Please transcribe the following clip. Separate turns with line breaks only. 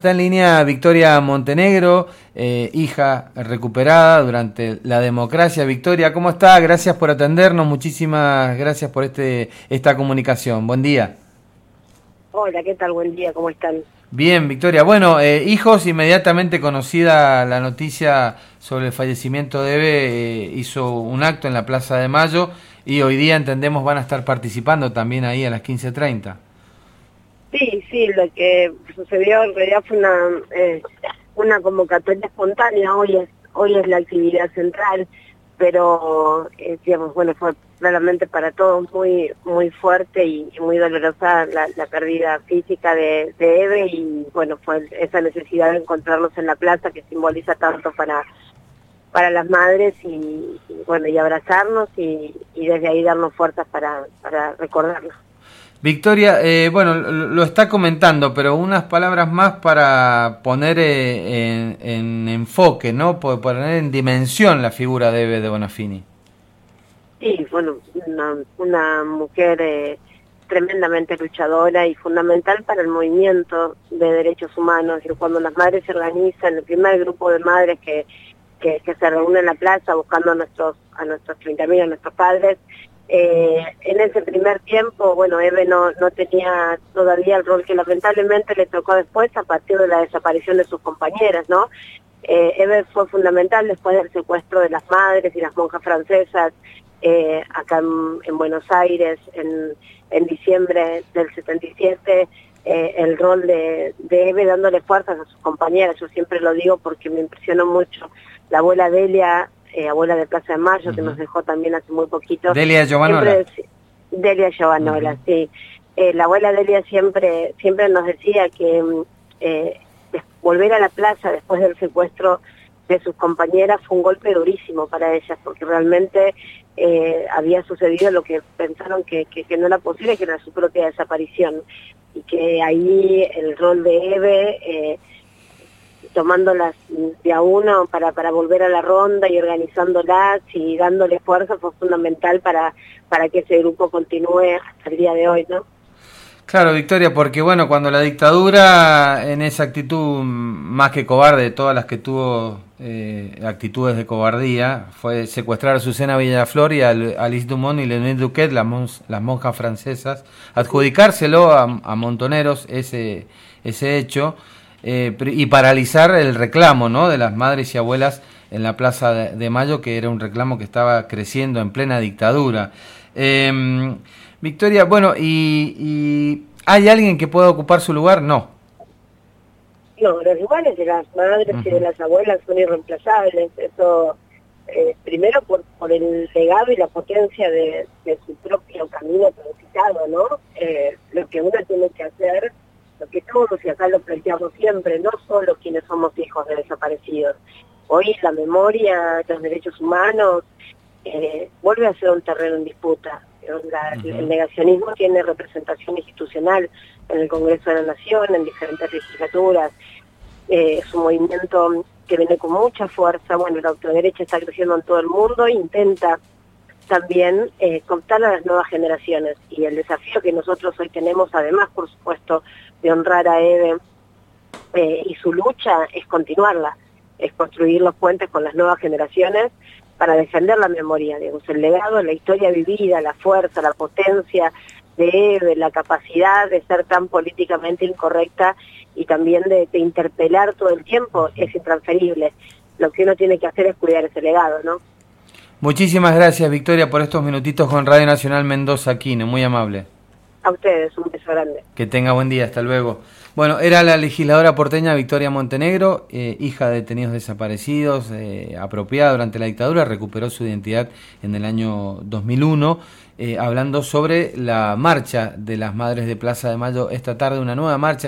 Está en línea Victoria Montenegro, hija recuperada durante la democracia. Victoria, ¿cómo está? Gracias por atendernos, muchísimas gracias por esta comunicación. Buen día.
Hola, ¿qué tal? Buen día, ¿cómo están?
Bien, Victoria. Bueno, hijos, inmediatamente conocida la noticia sobre el fallecimiento de Eve, hizo un acto en la Plaza de Mayo y hoy día entendemos van a estar participando también ahí a las 15:30.
Sí, lo que sucedió en realidad fue una convocatoria espontánea. Hoy es la actividad central, pero digamos, bueno, fue claramente para todos muy fuerte y muy dolorosa la pérdida física de Eve, y bueno, fue esa necesidad de encontrarnos en la plaza que simboliza tanto para las madres y bueno, y abrazarnos y desde ahí darnos fuerzas para recordarnos.
Victoria, bueno, lo está comentando, pero unas palabras más para poner en enfoque, ¿no? Poner en dimensión la figura de Eve de Bonafini.
Sí, bueno, una mujer tremendamente luchadora y fundamental para el movimiento de derechos humanos. Y cuando las madres se organizan, el primer grupo de madres que se reúne en la plaza buscando a nuestros 30.000, a nuestros padres, en ese primer tiempo, bueno, Eve no tenía todavía el rol que lamentablemente le tocó después a partir de la desaparición de sus compañeras, ¿no? Eve fue fundamental después del secuestro de las madres y las monjas francesas acá en Buenos Aires en diciembre del 77, el rol de Eve dándole fuerzas a sus compañeras. Yo siempre lo digo porque me impresionó mucho la abuela Delia, abuela de Plaza de Mayo, que nos dejó también hace muy poquito.
Delia Giovanola.
Delia Giovanola, sí. La abuela Delia siempre nos decía que volver a la plaza después del secuestro de sus compañeras fue un golpe durísimo para ellas, porque realmente había sucedido lo que pensaron que no era posible, que era su propia desaparición, y que ahí el rol de Eve, tomándolas de a uno para volver a la ronda y organizándolas y dándole fuerza, fue fundamental para que ese grupo continúe hasta el día de hoy, ¿no?
Claro, Victoria, porque bueno, cuando la dictadura, en esa actitud más que cobarde, de todas las que tuvo actitudes de cobardía, fue secuestrar a Susana Villaflor y a Alice Dumont y Leonid Duquet, las monjas francesas, adjudicárselo a Montoneros ese hecho, y paralizar el reclamo, ¿no?, de las madres y abuelas en la Plaza de Mayo, que era un reclamo que estaba creciendo en plena dictadura. Victoria, bueno, ¿y hay alguien que pueda ocupar su lugar? No.
No, los lugares de las madres y de las abuelas son irreemplazables. Eso, primero por el legado y la potencia de su propio camino transitado, ¿no? Lo que uno tiene que hacer, lo que todos, y acá lo planteamos siempre, no solo quienes somos hijos de desaparecidos. Hoy la memoria, los derechos humanos, vuelve a ser un terreno en disputa. El negacionismo tiene representación institucional en el Congreso de la Nación, en diferentes legislaturas. Es un movimiento que viene con mucha fuerza. Bueno, la ultraderecha está creciendo en todo el mundo e intenta también cooptar a las nuevas generaciones. Y el desafío que nosotros hoy tenemos, además, por supuesto, de honrar a Eve y su lucha, es continuarla, es construir los puentes con las nuevas generaciones para defender la memoria, digamos, el legado, la historia vivida, la fuerza, la potencia de Eve, la capacidad de ser tan políticamente incorrecta y también de interpelar todo el tiempo, es intransferible. Lo que uno tiene que hacer es cuidar ese legado, ¿no?
Muchísimas gracias, Victoria, por estos minutitos con Radio Nacional Mendoza Aquino, muy amable.
A ustedes, un beso grande.
Que tenga buen día, hasta luego. Bueno, era la legisladora porteña Victoria Montenegro, hija de detenidos desaparecidos, apropiada durante la dictadura, recuperó su identidad en el año 2001, hablando sobre la marcha de las Madres de Plaza de Mayo esta tarde, una nueva marcha.